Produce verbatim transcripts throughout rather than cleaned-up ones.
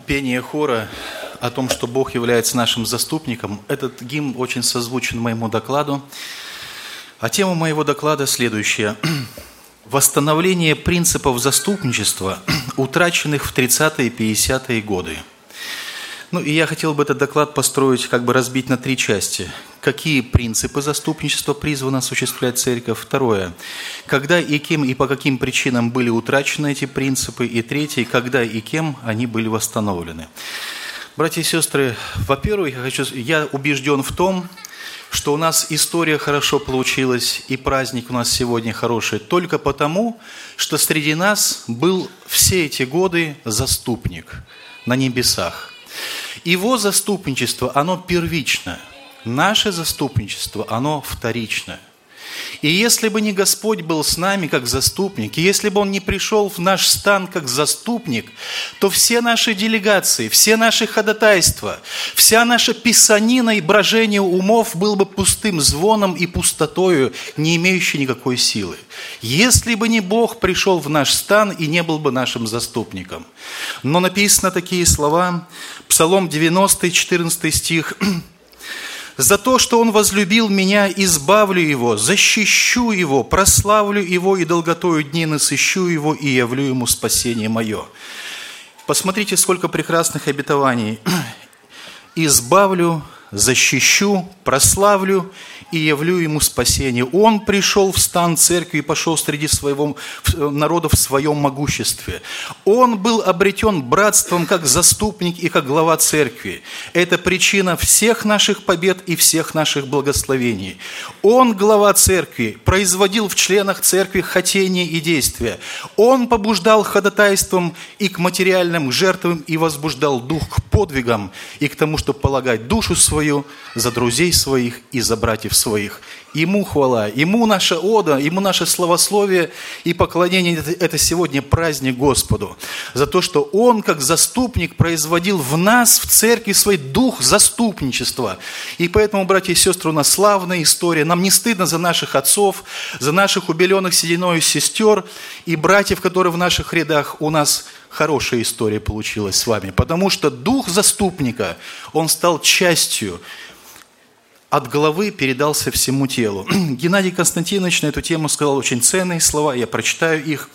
Пение хора о том, что Бог является нашим заступником, этот гимн очень созвучен моему докладу. А тема моего доклада следующая. Восстановление принципов заступничества, утраченных в тридцатые и пятидесятые годы. Ну и я хотел бы этот доклад построить, как бы разбить на три части. Какие принципы заступничества призвана осуществлять церковь? Второе. Когда и кем и по каким причинам были утрачены эти принципы? И третье. Когда и кем они были восстановлены? Братья и сестры, во-первых, я, хочу, я убежден в том, что у нас история хорошо получилась и праздник у нас сегодня хороший только потому, что среди нас был все эти годы заступник на небесах. Его заступничество, оно первично. Наше заступничество, оно вторично. И если бы не Господь был с нами как заступник, и если бы Он не пришел в наш стан как заступник, то все наши делегации, все наши ходатайства, вся наша писанина и брожение умов было бы пустым звоном и пустотою, не имеющей никакой силы. Если бы не Бог пришел в наш стан и не был бы нашим заступником. Но написано такие слова, Псалом девяностый, четырнадцатый стих. «За то, что Он возлюбил меня, избавлю Его, защищу Его, прославлю Его и долготою дней насыщу Его и явлю Ему спасение мое». Посмотрите, сколько прекрасных обетований. «Избавлю, защищу, прославлю и явлю Ему спасение». Он пришел в стан церкви и пошел среди своего народа в своем могуществе. Он был обретен братством как заступник и как глава церкви. Это причина всех наших побед и всех наших благословений. Он, глава церкви, производил в членах церкви хотения и действия. Он побуждал ходатайством и к материальным жертвам и возбуждал дух к подвигам и к тому, чтобы полагать душу свою за друзей своих и за братьев своих. Ему хвала, Ему наша ода, Ему наше славословие и поклонение – это сегодня праздник Господу. За то, что Он, как заступник, производил в нас, в церкви, свой дух заступничества. И поэтому, братья и сестры, у нас славная история. Нам не стыдно за наших отцов, за наших убеленных сединою сестер и братьев, которые в наших рядах. У нас хорошая история получилась с вами, потому что дух заступника, он стал частью, от головы передался всему телу. Геннадий Константинович на эту тему сказал очень ценные слова, я прочитаю их.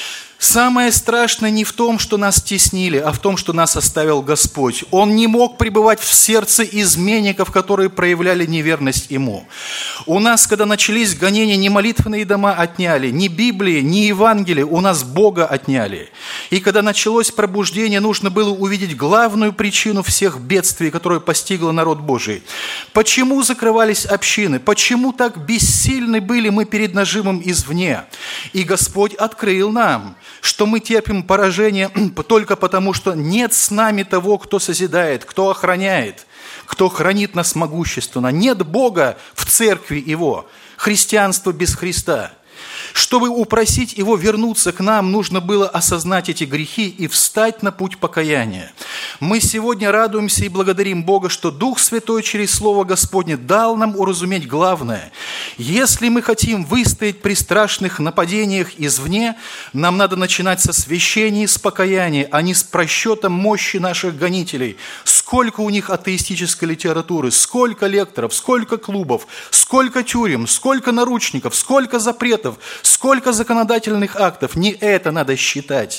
«Самое страшное не в том, что нас теснили, а в том, что нас оставил Господь. Он не мог пребывать в сердце изменников, которые проявляли неверность Ему. У нас, когда начались гонения, ни молитвенные дома отняли, ни Библии, ни Евангелия, у нас Бога отняли. И когда началось пробуждение, нужно было увидеть главную причину всех бедствий, которые постигло народ Божий. Почему закрывались общины? Почему так бессильны были мы перед нажимом извне? И Господь открыл нам, что мы терпим поражение только потому, что нет с нами того, кто созидает, кто охраняет, кто хранит нас могущественно. Нет Бога в церкви Его, христианство без Христа. Чтобы упросить Его вернуться к нам, нужно было осознать эти грехи и встать на путь покаяния. Мы сегодня радуемся и благодарим Бога, что Дух Святой через Слово Господне дал нам уразуметь главное. Если мы хотим выстоять при страшных нападениях извне, нам надо начинать со освящения и с покаяния, а не с просчетом мощи наших гонителей. Сколько у них атеистической литературы, сколько лекторов, сколько клубов, сколько тюрем, сколько наручников, сколько запретов, сколько законодательных актов. Не это надо считать.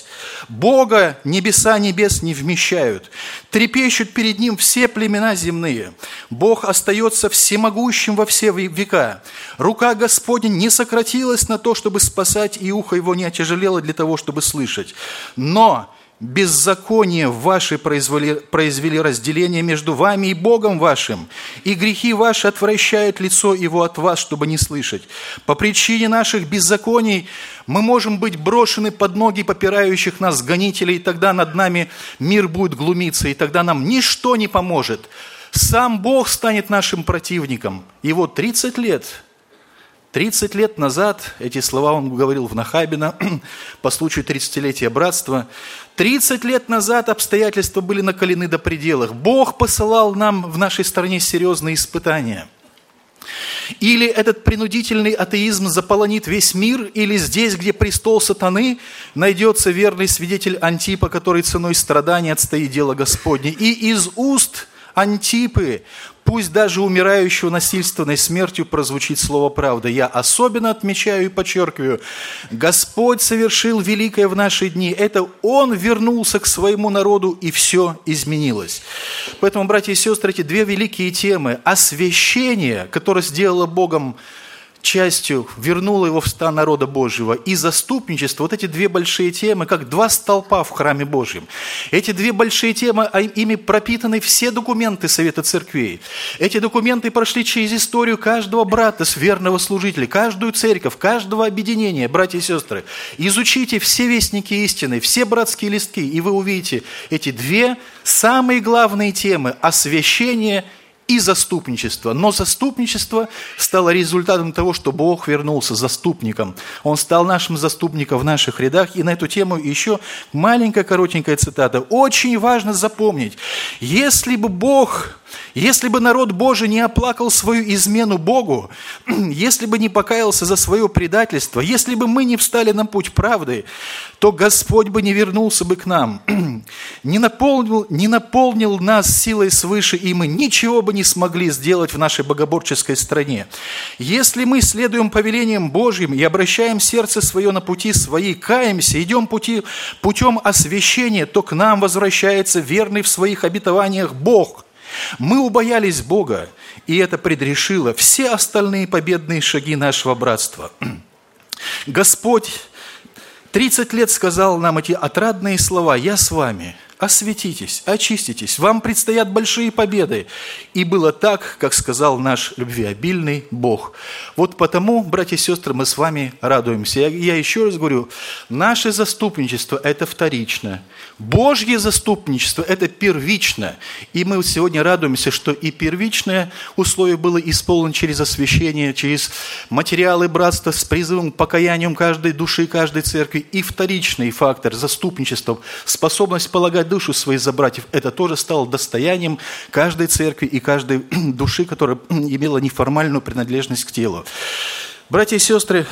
Бога небеса небес не вмещают. Трепещут перед Ним все племена земные. Бог остается всемогущим во все века. Рука Господня не сократилась на то, чтобы спасать, и ухо Его не отяжелело для того, чтобы слышать. Но беззаконие ваши произвели, произвели разделение между вами и Богом вашим, и грехи ваши отвращают лицо Его от вас, чтобы не слышать. По причине наших беззаконий мы можем быть брошены под ноги попирающих нас гонителей, и тогда над нами мир будет глумиться, и тогда нам ничто не поможет. Сам Бог станет нашим противником. Его тридцать лет... тридцать лет назад, эти слова он говорил в Нахабино по случаю тридцатилетия братства, тридцать лет назад обстоятельства были накалены до пределов. Бог посылал нам в нашей стране серьезные испытания. Или этот принудительный атеизм заполонит весь мир, или здесь, где престол сатаны, найдется верный свидетель Антипа, который ценой страданий отстоит дело Господне. И из уст Антипы, пусть даже умирающего насильственной смертью, прозвучит слово правды. Я особенно отмечаю и подчеркиваю, Господь совершил великое в наши дни. Это Он вернулся к своему народу, и все изменилось. Поэтому, братья и сестры, эти две великие темы: освящение, которое сделало Богом частью, вернуло его в стан народа Божьего, и заступничество, вот эти две большие темы, как два столпа в храме Божьем. Эти две большие темы, а ими пропитаны все документы Совета Церквей. Эти документы прошли через историю каждого брата, верного служителя, каждую церковь, каждого объединения. Братья и сестры, изучите все вестники истины, все братские листки, и вы увидите эти две самые главные темы: освящение и заступничество. Но заступничество стало результатом того, что Бог вернулся заступником. Он стал нашим заступником в наших рядах. И на эту тему еще маленькая коротенькая цитата. Очень важно запомнить: если бы Бог, если бы народ Божий не оплакал свою измену Богу, если бы не покаялся за свое предательство, если бы мы не встали на путь правды, то Господь бы не вернулся бы к нам, не наполнил, не наполнил нас силой свыше, и мы ничего бы не смогли сделать в нашей богоборческой стране. Если мы следуем повелениям Божьим и обращаем сердце свое на пути свои, каемся, идем пути, путем освящения, то к нам возвращается верный в своих обетованиях Бог. Мы убоялись Бога, и это предрешило все остальные победные шаги нашего братства. Господь тридцать лет сказал нам эти отрадные слова: «Я с вами, осветитесь, очиститесь, вам предстоят большие победы». И было так, как сказал наш любвеобильный Бог. Вот потому, братья и сестры, мы с вами радуемся. Я, я еще раз говорю, наше заступничество – это вторично. Божье заступничество – это первично. И мы сегодня радуемся, что и первичное условие было исполнено через освящение, через материалы братства с призывом к покаянию каждой души, каждой церкви. И вторичный фактор заступничества, способность полагать душу своих за братьев, это тоже стало достоянием каждой церкви и каждой души, которая имела неформальную принадлежность к телу. Братья и сестры,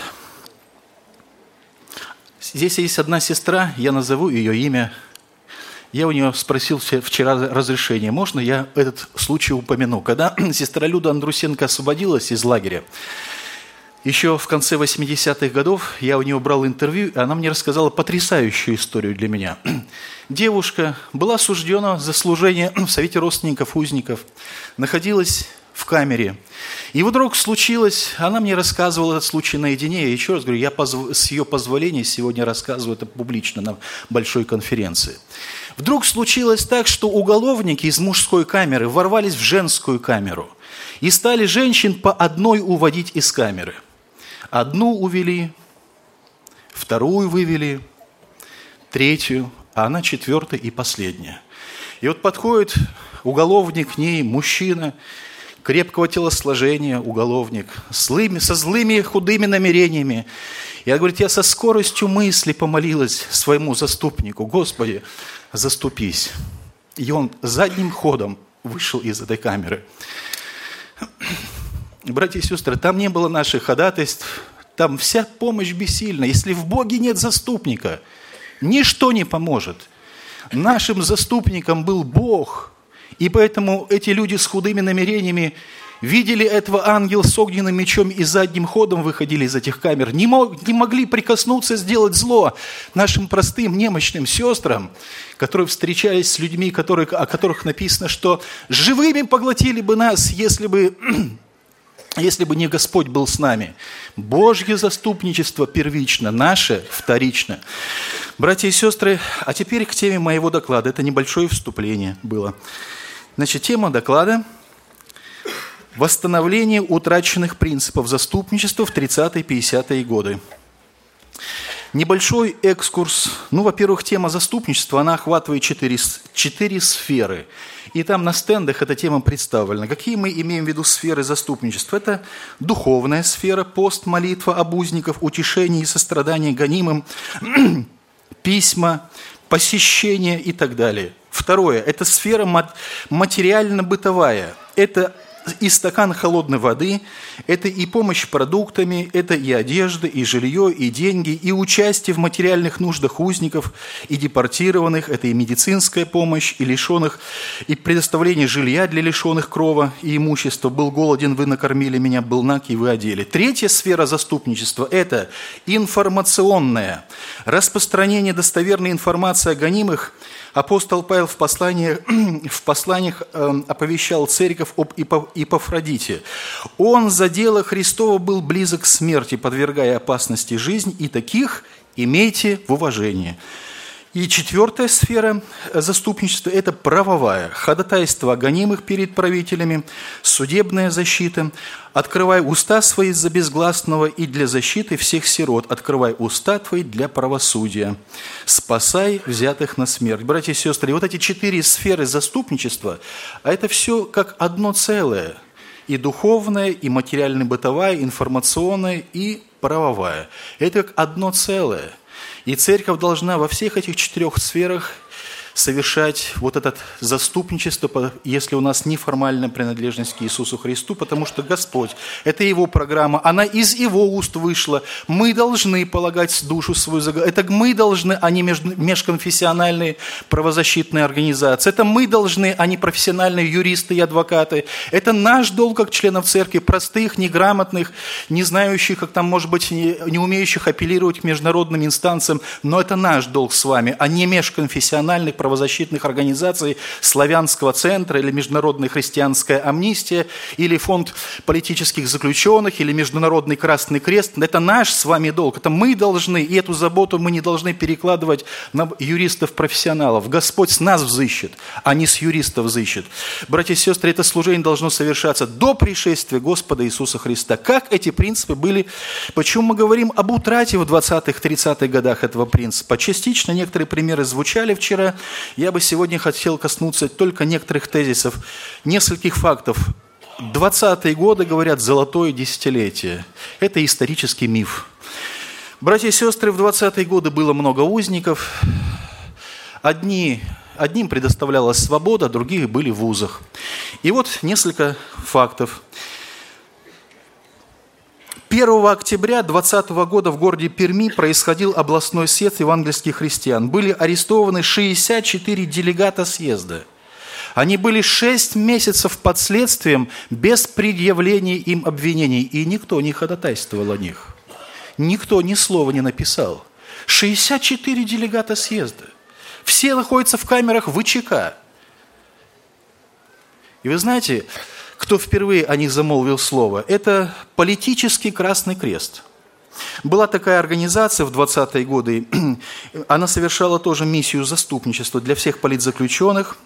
здесь есть одна сестра, я назову ее имя. Я у нее спросил вчера разрешение, можно я этот случай упомяну. Когда сестра Люда Андрусенко освободилась из лагеря, еще в конце восьмидесятых годов я у нее брал интервью, и она мне рассказала потрясающую историю для меня. Девушка была осуждена за служение в Совете родственников узников, находилась в камере. И вдруг случилось, она мне рассказывала этот случай наедине, я еще раз говорю, я позв... с ее позволения сегодня рассказываю это публично на большой конференции. Вдруг случилось так, что уголовники из мужской камеры ворвались в женскую камеру и стали женщин по одной уводить из камеры. Одну увели, вторую вывели, третью, а она четвертая и последняя. И вот подходит уголовник к ней, мужчина, крепкого телосложения, уголовник, злыми, со злыми худыми намерениями. И она говорит: я со скоростью мысли помолилась своему заступнику: Господи, заступись. И он задним ходом вышел из этой камеры. Братья и сестры, там не было наших ходатайств, там вся помощь бессильна. Если в Боге нет заступника, ничто не поможет. Нашим заступником был Бог. И поэтому эти люди с худыми намерениями видели этого ангела с огненным мечом и задним ходом выходили из этих камер. Не, мог, не могли прикоснуться, сделать зло нашим простым немощным сестрам, которые встречались с людьми, которые, о которых написано, что живыми поглотили бы нас, если бы, если бы не Господь был с нами. Божье заступничество первично, наше вторично. Братья и сестры, а теперь к теме моего доклада. Это небольшое вступление было. Значит, тема доклада – восстановление утраченных принципов заступничества в тридцатые-пятидесятые годы. Небольшой экскурс. Ну, во-первых, тема заступничества, она охватывает четыре, четыре сферы. И там на стендах эта тема представлена. Какие мы имеем в виду сферы заступничества? Это духовная сфера, пост, молитва об узниках, утешение и сострадание гонимым, письма, посещение и так далее. Второе – это сфера материально-бытовая. Это и стакан холодной воды, это и помощь продуктами, это и одежда, и жилье, и деньги, и участие в материальных нуждах узников и депортированных, это и медицинская помощь, и лишенных, и предоставление жилья для лишенных крова и имущества. Был голоден, вы накормили меня, был наг, и вы одели. Третья сфера заступничества – это информационная. Распространение достоверной информации о гонимых. Апостол Павел в посланиях, в посланиях э, оповещал церковь об Ипафродите. Он за дело Христово был близок к смерти, подвергая опасности жизнь, и таких имейте в уважении. И четвертая сфера заступничества – это правовая. Ходатайство о гонимых перед правителями, судебная защита. «Открывай уста свои за безгласного и для защиты всех сирот. Открывай уста твои для правосудия. Спасай взятых на смерть». Братья и сестры, вот эти четыре сферы заступничества, а это все как одно целое. И духовная, и материально-бытовая, информационная, и правовая. Это как одно целое. И церковь должна во всех этих четырех сферах совершать вот это заступничество, если у нас неформальная принадлежность к Иисусу Христу, потому что Господь, это Его программа, она из Его уст вышла. Мы должны полагать душу свою за Господа. Это мы должны, а не межконфессиональные правозащитные организации. Это мы должны, а не профессиональные юристы и адвокаты. Это наш долг, как членов церкви, простых, неграмотных, не знающих, как там, может быть, не умеющих апеллировать к международным инстанциям, но это наш долг с вами, а не межконфессиональных правозащитных организаций Славянского центра или Международная христианская амнистия, или Фонд политических заключенных, или Международный Красный Крест. Это наш с вами долг. Это мы должны, и эту заботу мы не должны перекладывать на юристов-профессионалов. Господь с нас взыщет, а не с юристов взыщет. Братья и сестры, это служение должно совершаться до пришествия Господа Иисуса Христа. Как эти принципы были? Почему мы говорим об утрате в двадцатых-тридцатых годах этого принципа? Частично некоторые примеры звучали вчера. Я бы сегодня хотел коснуться только некоторых тезисов, нескольких фактов. двадцатые годы, говорят, золотое десятилетие. Это исторический миф. Братья и сестры, в двадцатые годы было много узников. Одни, одним предоставлялась свобода, другие были в вузах. И вот несколько фактов. первого октября двадцатого года в городе Перми происходил областной съезд евангельских христиан. Были арестованы шестьдесят четыре делегата съезда. Они были шесть месяцев под следствием без предъявления им обвинений, и никто не ходатайствовал о них. Никто ни слова не написал. шестьдесят четыре делегата съезда. Все находятся в камерах ВЧК. И вы знаете, кто впервые о них замолвил слово, это политический Красный Крест. Была такая организация в двадцатые годы, она совершала тоже миссию заступничества для всех политзаключенных.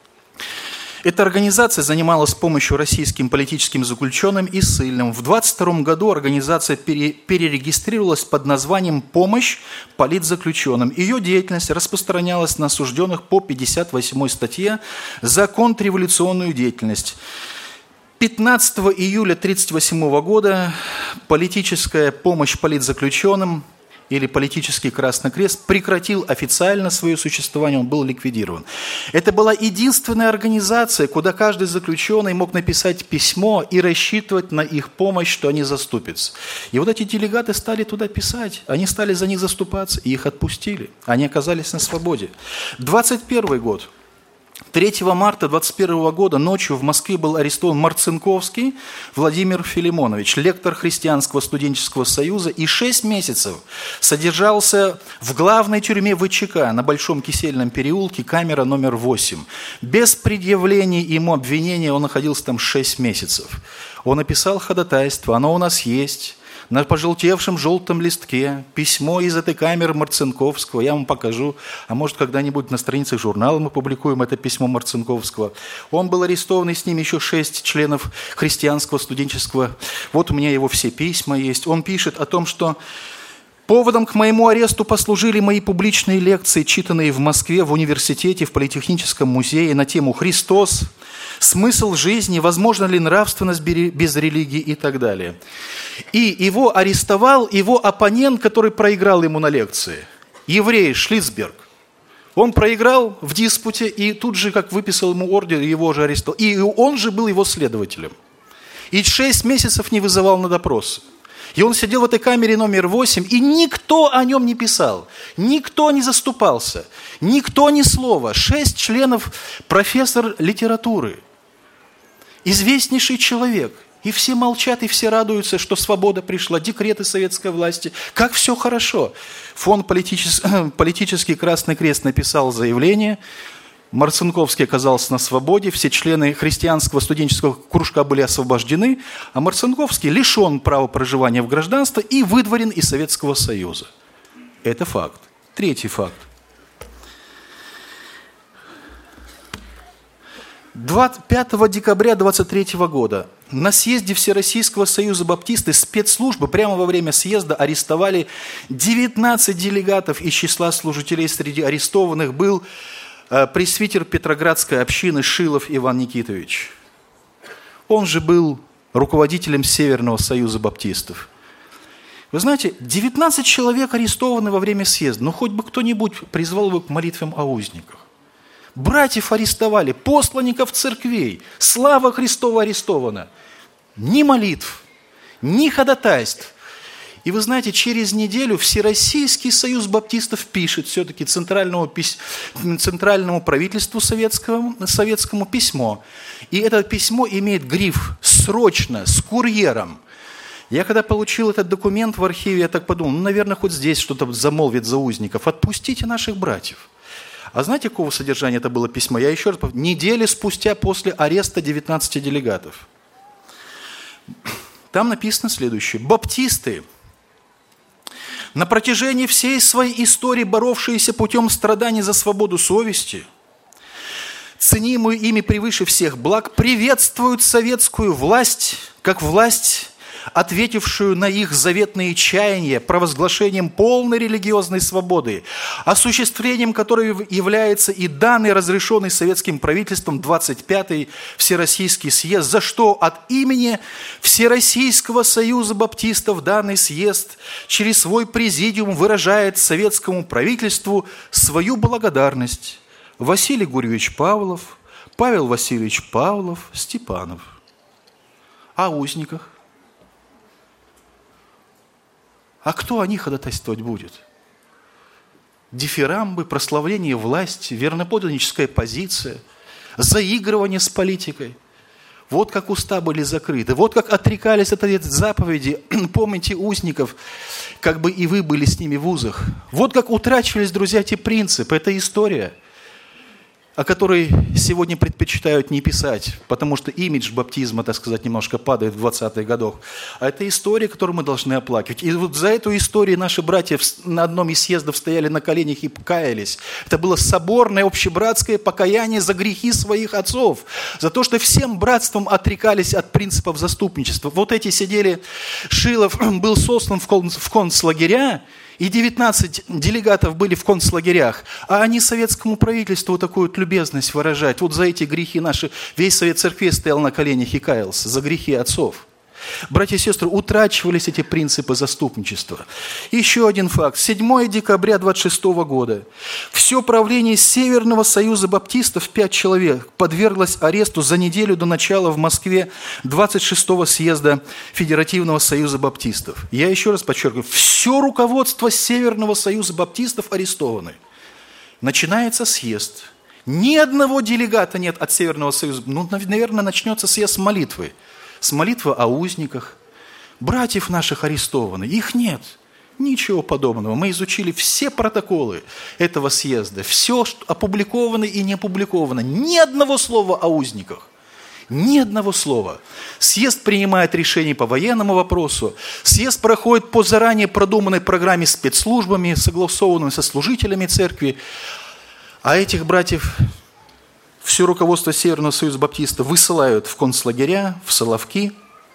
Эта организация занималась помощью российским политическим заключенным и ссыльным. В двадцать втором году организация пере, перерегистрировалась под названием «Помощь политзаключенным». Ее деятельность распространялась на осужденных по пятьдесят восьмой статье за контрреволюционную деятельность. пятнадцатого июля тысяча девятьсот тридцать восьмого года политическая помощь политзаключенным или политический Красный Крест прекратил официально свое существование, он был ликвидирован. Это была единственная организация, куда каждый заключенный мог написать письмо и рассчитывать на их помощь, что они заступятся. И вот эти делегаты стали туда писать, они стали за них заступаться, и их отпустили. Они оказались на свободе. двадцать первый год. третьего марта двадцать первого года ночью в Москве был арестован Марцинковский Владимир Филимонович, лектор Христианского студенческого союза, и шесть месяцев содержался в главной тюрьме ВЧК на Большом Кисельном переулке, камера номер восемь. Без предъявления ему обвинения он находился там шесть месяцев. Он написал ходатайство, оно у нас есть. На пожелтевшем желтом листке письмо из этой камеры Марцинковского, я вам покажу, а может когда-нибудь на страницах журнала мы публикуем это письмо Марцинковского. Он был арестован, и с ним еще шесть членов христианского студенческого. Вот у меня его все письма есть. Он пишет о том, что поводом к моему аресту послужили мои публичные лекции, читанные в Москве, в университете, в Политехническом музее на тему «Христос», «Смысл жизни», «Возможно ли нравственность без религии» и так далее. И его арестовал его оппонент, который проиграл ему на лекции, еврей Шлицберг. Он проиграл в диспуте, и тут же, как выписал ему ордер, его же арестовал. И он же был его следователем. И шесть месяцев не вызывал на допрос. И он сидел в этой камере номер восемь, и никто о нем не писал, никто не заступался, никто ни слова. Шесть членов, профессор литературы, известнейший человек. И все молчат, и все радуются, что свобода пришла, декреты советской власти. Как все хорошо. Фонд политический, политический Красный Крест написал заявление. Марцинковский оказался на свободе, все члены христианского студенческого кружка были освобождены, а Марцинковский лишен права проживания в гражданство и выдворен из Советского Союза. Это факт. Третий факт. пятого декабря двадцать третьего года на съезде Всероссийского союза баптисты спецслужбы прямо во время съезда арестовали девятнадцать делегатов из числа служителей. Среди арестованных был пресвитер Петроградской общины Шилов Иван Никитович. Он же был руководителем Северного союза баптистов. Вы знаете, девятнадцать человек арестованы во время съезда. Ну, хоть бы кто-нибудь призвал бы к молитвам о узниках. Братьев арестовали, посланников церквей. Слава Христова арестована. Ни молитв, ни ходатайств. И вы знаете, через неделю Всероссийский союз баптистов пишет все-таки центральному, центральному правительству советскому, советскому письмо. И это письмо имеет гриф «Срочно, с курьером». Я когда получил этот документ в архиве, я так подумал, ну, наверное, хоть здесь что-то замолвит за узников. Отпустите наших братьев. А знаете, какого содержания это было письмо? Я еще раз повторю. Недели спустя после ареста девятнадцати делегатов. Там написано следующее. Баптисты, на протяжении всей своей истории боровшиеся путем страданий за свободу совести, ценимую ими превыше всех благ, приветствуют советскую власть, как власть, ответившую на их заветные чаяния провозглашением полной религиозной свободы, осуществлением которой является и данный разрешенный советским правительством двадцать пятый Всероссийский съезд, за что от имени Всероссийского союза баптистов данный съезд через свой президиум выражает советскому правительству свою благодарность. Василий Гурьевич Павлов, Павел Васильевич Павлов, Степанов. О узниках. А кто о них ходатайствовать будет? Дифирамбы, прославление власти, верноподданническая позиция, заигрывание с политикой. Вот как уста были закрыты, вот как отрекались от заповеди. Помните узников, как бы и вы были с ними в узах. Вот как утрачивались, друзья, эти принципы. Это история, о которой сегодня предпочитают не писать, потому что имидж баптизма, так сказать, немножко падает в двадцатых годах. А это история, которую мы должны оплакивать. И вот за эту историю наши братья на одном из съездов стояли на коленях и каялись. Это было соборное общебратское покаяние за грехи своих отцов, за то, что всем братством отрекались от принципов заступничества. Вот эти сидели, Шилов был сослан в концлагеря, и девятнадцать делегатов были в концлагерях, а они советскому правительству такую вот любезность выражать. Вот за эти грехи наши, весь Совет Церкви стоял на коленях и каялся, за грехи отцов. Братья и сестры, утрачивались эти принципы заступничества. Еще один факт. седьмого декабря двадцать шестого года. Все правление Северного союза баптистов, пять человек, подверглось аресту за неделю до начала в Москве двадцать шестого съезда Федеративного союза баптистов. Я еще раз подчеркиваю, все руководство Северного союза баптистов арестованы. Начинается съезд. Ни одного делегата нет от Северного союза. Ну, наверное, начнется съезд с молитвы. С молитвы о узниках. Братьев наших арестованы. Их нет. Ничего подобного. Мы изучили все протоколы этого съезда. Все что опубликовано и не опубликовано. Ни одного слова о узниках. Ни одного слова. Съезд принимает решение по военному вопросу. Съезд проходит по заранее продуманной программе спецслужбами, согласованной со служителями церкви. А этих братьев... Все руководство Северного союза баптистов высылают в концлагеря, в Соловки.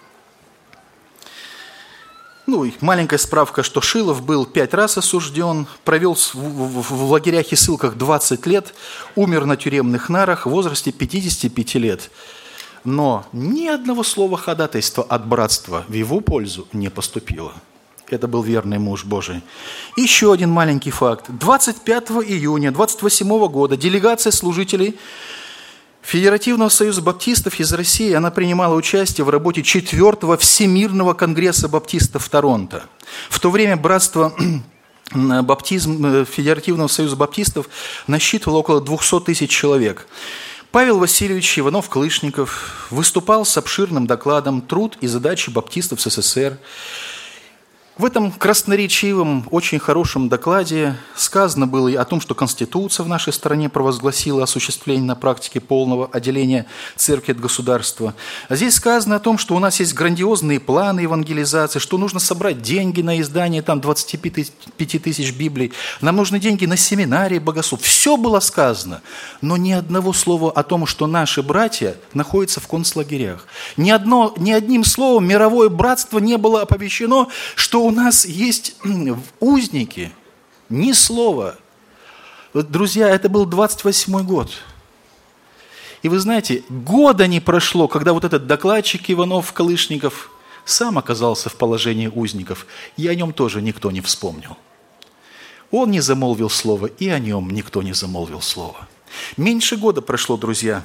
Ну, и маленькая справка, что Шилов был пять раз осужден, провел в, в, в лагерях и ссылках двадцать лет, умер на тюремных нарах в возрасте пятидесяти пяти лет. Но ни одного слова ходатайства от братства в его пользу не поступило. Это был верный муж Божий. Еще один маленький факт. двадцать пятого июня двадцать восьмого года делегация служителей Федеративного союза баптистов из России, она принимала участие в работе четвертого Всемирного конгресса баптистов в Торонто. В то время братство баптизм, Федеративного союза баптистов насчитывало около двухсот тысяч человек. Павел Васильевич Иванов-Клышников выступал с обширным докладом «Труд и задачи баптистов СССР». В этом красноречивом, очень хорошем докладе сказано было и о том, что Конституция в нашей стране провозгласила осуществление на практике полного отделения церкви от государства. А здесь сказано о том, что у нас есть грандиозные планы евангелизации, что нужно собрать деньги на издание там, двадцати пяти тысяч Библий, нам нужны деньги на семинарии богослов. Все было сказано, но ни одного слова о том, что наши братья находятся в концлагерях. Ни, одно, ни одним словом мировое братство не было оповещено, что у нас есть узники, ни слова. Друзья, это был двадцать восьмой год. И вы знаете, года не прошло, когда вот этот докладчик Иванов-Клышников сам оказался в положении узников, и о нем тоже никто не вспомнил. Он не замолвил слова, и о нем никто не замолвил слова. Меньше года прошло, друзья.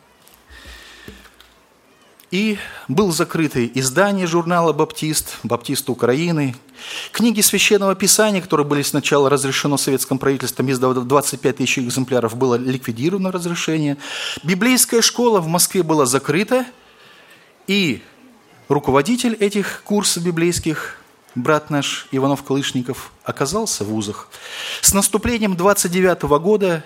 И был закрыто издание журнала «Баптист», «Баптист Украины». Книги Священного Писания, которые были сначала разрешены советским правительством, издав двадцать пять тысяч экземпляров, было ликвидировано разрешение. Библейская школа в Москве была закрыта, и руководитель этих курсов библейских, брат наш Иванов-Клышников, оказался в вузах. С наступлением двадцать девятого года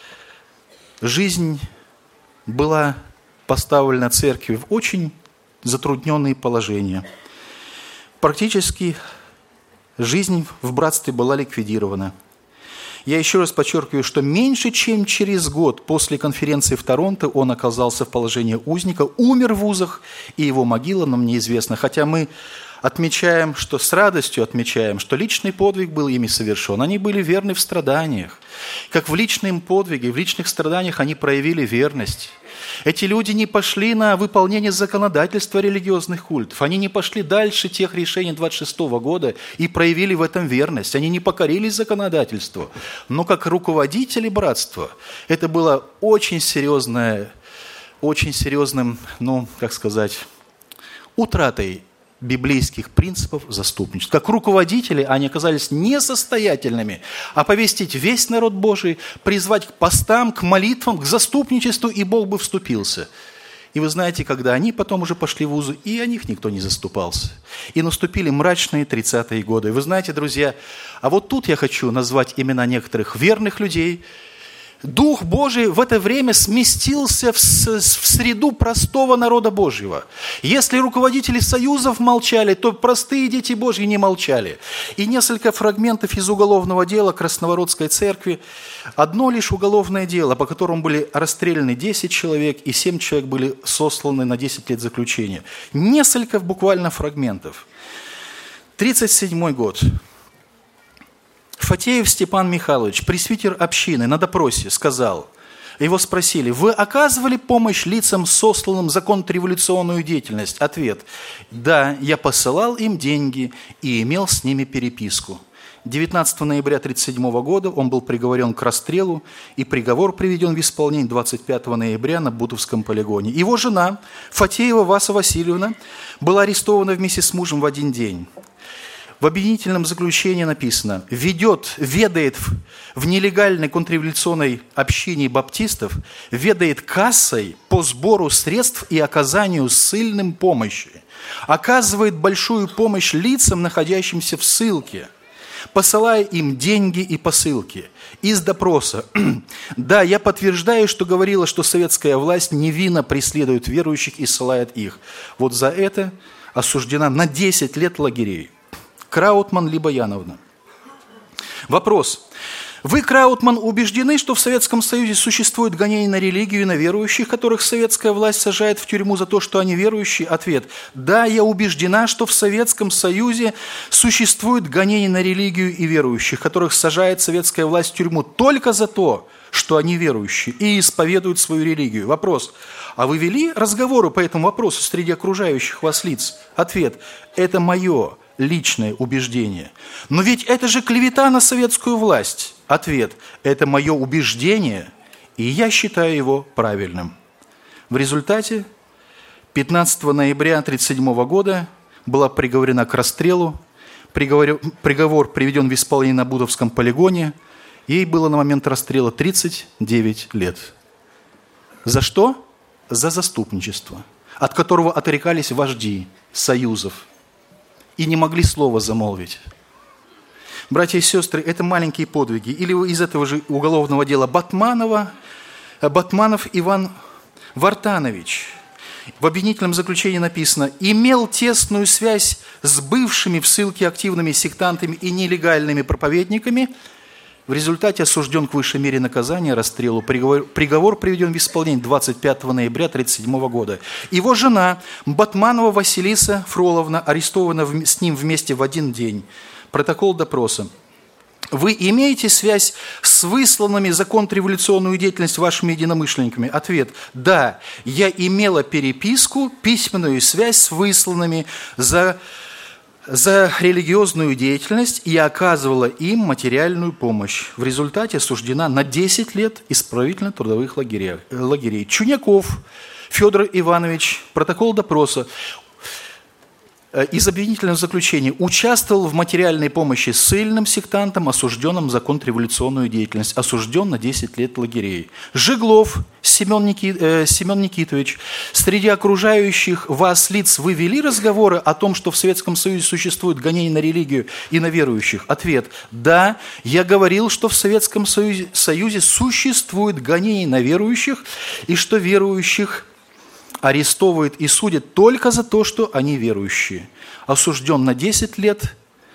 жизнь была поставлена церкви в очень затрудненные положения. Практически жизнь в братстве была ликвидирована. Я еще раз подчеркиваю, что меньше чем через год после конференции в Торонто он оказался в положении узника, умер в вузах, и его могила нам неизвестна. Хотя мы отмечаем, что с радостью отмечаем, что личный подвиг был ими совершен. Они были верны в страданиях. Как в личном подвиге, в личных страданиях они проявили верность. Эти люди не пошли на выполнение законодательства религиозных культов. Они не пошли дальше тех решений двадцать шестого года и проявили в этом верность. Они не покорились законодательству. Но как руководители братства, это было очень серьезное, очень серьезным, ну, как сказать, утратой библейских принципов заступничества. Как руководители они оказались несостоятельными оповестить весь народ Божий, призвать к постам, к молитвам, к заступничеству, и Бог бы вступился. И вы знаете, когда они потом уже пошли в вузы, и о них никто не заступался. И наступили мрачные тридцатые годы. И вы знаете, друзья, а вот тут я хочу назвать имена некоторых верных людей. Дух Божий в это время сместился в среду простого народа Божьего. Если руководители союзов молчали, то простые дети Божьи не молчали. И несколько фрагментов из уголовного дела Красновородской церкви. Одно лишь уголовное дело, по которому были расстреляны десять человек, и семь человек были сосланы на десять лет заключения. Несколько буквально фрагментов. тридцать седьмой год. Фатеев Степан Михайлович, пресвитер общины, на допросе сказал, его спросили: вы оказывали помощь лицам, сосланным за контрреволюционную деятельность? Ответ: да, я посылал им деньги и имел с ними переписку. девятнадцатого ноября тысяча девятьсот тридцать седьмого года он был приговорен к расстрелу, и приговор приведен в исполнение двадцать пятого ноября на Бутовском полигоне. Его жена, Фатеева Васа Васильевна, была арестована вместе с мужем в один день. В обвинительном заключении написано: ведет, ведает в нелегальной контрреволюционной общине баптистов, ведает кассой по сбору средств и оказанию ссыльным помощи, оказывает большую помощь лицам, находящимся в ссылке, посылая им деньги и посылки. Из допроса: да, я подтверждаю, что говорила, что советская власть невинно преследует верующих и ссылает их. Вот за это осуждена на десять лет лагерей. Краутман либо Яновна. Вопрос. Вы, Краутман, убеждены, что в Советском Союзе существует гонение на религию и на верующих, которых советская власть сажает в тюрьму за то, что они верующие? Ответ. Да, я убеждена, что в Советском Союзе существует гонение на религию и верующих, которых сажает советская власть в тюрьму только за то, что они верующие и исповедуют свою религию. Вопрос. А вы вели разговоры по этому вопросу среди окружающих вас лиц? Ответ. Это мое личное убеждение. Но ведь это же клевета на советскую власть. Ответ. Это мое убеждение, и я считаю его правильным. В результате пятнадцатого ноября тысяча девятьсот тридцать седьмого года была приговорена к расстрелу. Приговор, приговор приведен в исполнение на Бутовском полигоне. Ей было на момент расстрела тридцать девять лет. За что? За заступничество, от которого отрекались вожди союзов и не могли слова замолвить. Братья и сестры, это маленькие подвиги. Или из этого же уголовного дела Батманова, Батманов Иван Вартанович. В обвинительном заключении написано: имел тесную связь с бывшими в ссылке активными сектантами и нелегальными проповедниками. В результате осужден к высшей мере наказания, расстрелу. Приговор, приговор приведен в исполнение двадцать пятого ноября тысяча девятьсот тридцать седьмого года. Его жена Батманова Василиса Фроловна арестована с ним вместе в один день. Протокол допроса. Вы имеете связь с высланными за контрреволюционную деятельность вашими единомышленниками? Ответ: да, я имела переписку, письменную связь с высланными за, за религиозную деятельность и оказывала им материальную помощь. В результате осуждена на десять лет исправительно-трудовых лагерей. лагерей. Чуняков Федор Иванович, протокол допроса. Из обвинительного заключения: участвовал в материальной помощи ссыльным сектантам, осужденным за контрреволюционную деятельность, осужден на десять лет лагерей. Жиглов Семен, Ники, э, Семен Никитович: среди окружающих вас лиц вы вели разговоры о том, что в Советском Союзе существует гонение на религию и на верующих? Ответ: да, я говорил, что в Советском Союзе, Союзе существует гонение на верующих и что верующих арестовывают и судят только за то, что они верующие. Осужден на десять лет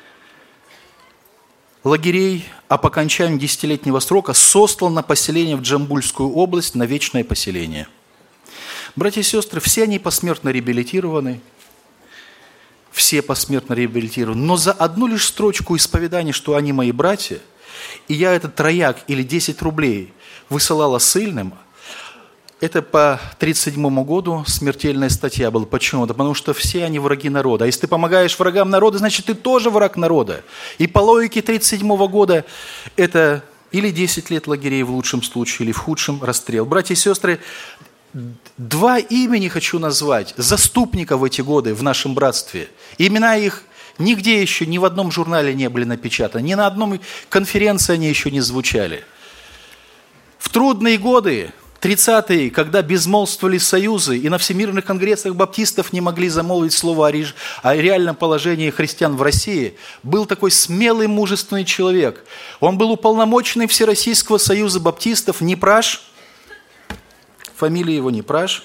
лагерей, а по окончанию десятилетнего срока сослан на поселение в Джамбульскую область, на вечное поселение. Братья и сестры, все они посмертно реабилитированы, все посмертно реабилитированы, но за одну лишь строчку исповедания, что они мои братья, и я этот трояк или десять рублей высылала ссыльным. Это по тридцать седьмому году смертельная статья была. Почему? Да потому что все они враги народа. А если ты помогаешь врагам народа, значит, ты тоже враг народа. И по логике тридцать седьмого года это или десять лет лагерей в лучшем случае, или в худшем расстрел. Братья и сестры, два имени хочу назвать заступников в эти годы в нашем братстве. Имена их нигде еще, ни в одном журнале не были напечатаны, ни на одной конференции они еще не звучали. В трудные годы, тридцатые, когда безмолвствовали союзы, и на всемирных конгрессах баптистов не могли замолвить слово о, реж... о реальном положении христиан в России, был такой смелый, мужественный человек. Он был уполномоченный Всероссийского союза баптистов Непраш, фамилия его Непраш,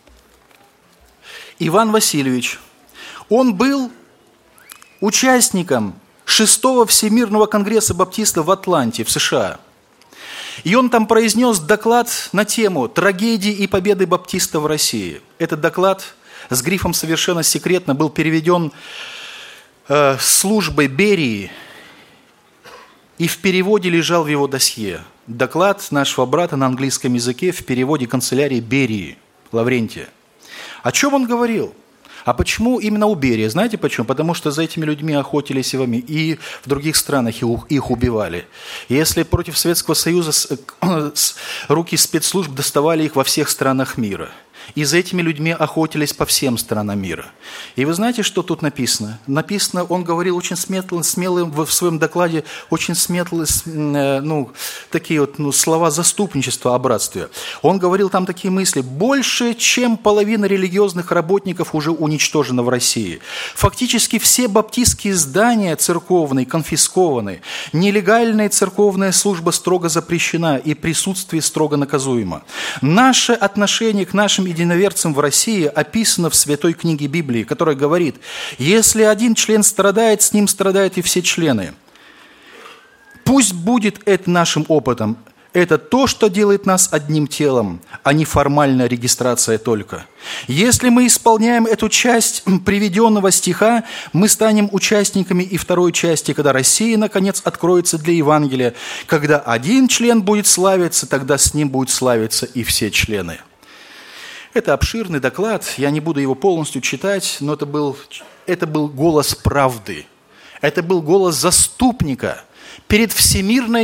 Иван Васильевич. Он был участником шестого Всемирного конгресса баптистов в Атланте, в США. И он там произнес доклад на тему «Трагедии и победы баптиста в России». Этот доклад с грифом «Совершенно секретно» был переведен э, службой Берии и в переводе лежал в его досье. Доклад нашего брата на английском языке в переводе канцелярии Берии, Лаврентия. О чем он говорил? А почему именно у Берии? Знаете почему? Потому что за этими людьми охотились и в, и в других странах их убивали. И если против Советского Союза с, с, руки спецслужб доставали их во всех странах мира. И за этими людьми охотились по всем странам мира. И вы знаете, что тут написано? Написано, он говорил очень смелым, смелым в своем докладе, очень смелые, ну, такие вот ну, слова заступничества о братстве. Он говорил там такие мысли: больше, чем половина религиозных работников уже уничтожена в России. Фактически все баптистские здания церковные конфискованы. Нелегальная церковная служба строго запрещена и присутствие строго наказуемо. Наше отношение к нашим единоверцам в России описано в Святой книге Библии, которая говорит: если один член страдает, с ним страдают и все члены. Пусть будет это нашим опытом. Это то, что делает нас одним телом, а не формальная регистрация только. Если мы исполняем эту часть приведенного стиха, мы станем участниками и второй части, когда Россия, наконец, откроется для Евангелия. Когда один член будет славиться, тогда с ним будут славиться и все члены. Это обширный доклад, я не буду его полностью читать, но это был, это был голос правды. Это был голос заступника перед всемирной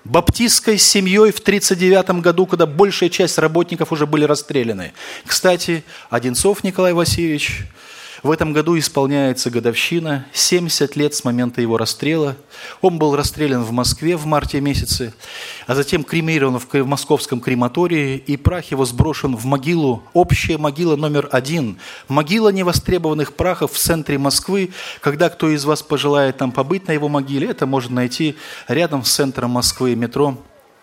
баптистской семьей в тридцать девятом году, когда большая часть работников уже были расстреляны. Кстати, Одинцов Николай Васильевич, в этом году исполняется годовщина, семьдесят лет с момента его расстрела. Он был расстрелян в Москве в марте месяце, а затем кремирован в московском крематории, и прах его сброшен в могилу, общая могила номер один, могила невостребованных прахов в центре Москвы. Когда кто из вас пожелает там побыть на его могиле, это можно найти рядом с центром Москвы, метро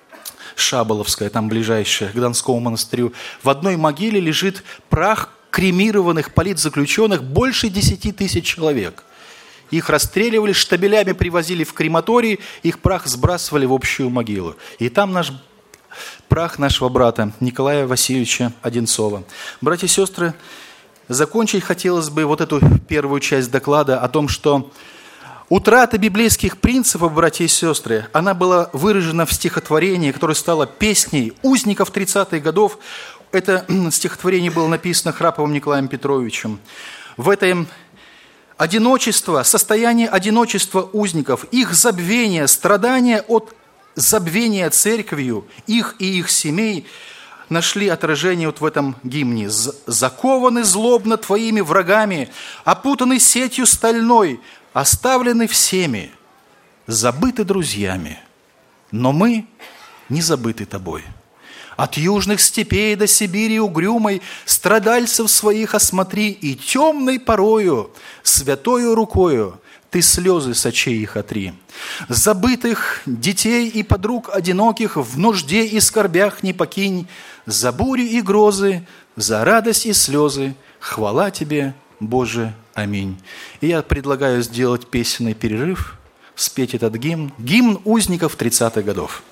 Шаболовская, там ближайшая, к Донскому монастырю. В одной могиле лежит прах кремированных политзаключенных больше десяти тысяч человек. Их расстреливали, штабелями привозили в крематорий, их прах сбрасывали в общую могилу. И там наш прах нашего брата Николая Васильевича Одинцова. Братья и сестры, закончить хотелось бы вот эту первую часть доклада о том, что утрата библейских принципов, братья и сестры, она была выражена в стихотворении, которое стало песней узников тридцатых годов. Это стихотворение было написано Храповым Николаем Петровичем. В этом одиночество, состояние одиночества узников, их забвение, страдания от забвения церковью, их и их семей нашли отражение вот в этом гимне. «Закованы злобно твоими врагами, опутаны сетью стальной, оставлены всеми, забыты друзьями, но мы не забыты тобой. От южных степей до Сибири угрюмой страдальцев своих осмотри, и темной порою, святою рукою ты слезы с очей их отри. Забытых детей и подруг одиноких в нужде и скорбях не покинь, за бури и грозы, за радость и слезы, хвала тебе, Боже, аминь». И я предлагаю сделать песенный перерыв, спеть этот гимн, гимн узников тридцатых годов.